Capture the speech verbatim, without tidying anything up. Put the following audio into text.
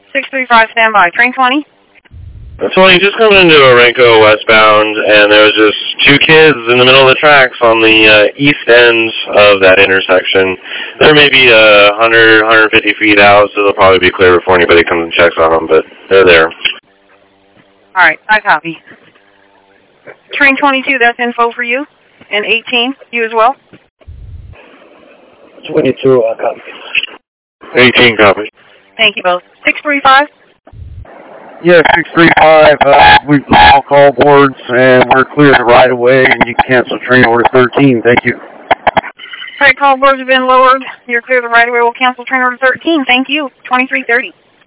six three five, stand by. Train twenty. twenty, just coming into Orenco westbound, and there was just two kids in the middle of the tracks on the uh, east end of that intersection. They're maybe uh, one hundred, one hundred fifty feet out, so they'll probably be clear before anybody comes and checks on them, but they're there. All right, I copy. Train twenty-two, that's info for you. And eighteen, you as well? twenty-two, I copy. eighteen copy. Thank you both. six three five? Yeah, six three five, uh, we've all call boards, and we're clear the right of way, and you can cancel train order thirteen. Thank you. All right, call boards have been lowered. You're clear the right of way. We'll cancel train order thirteen. Thank you. twenty-three thirty.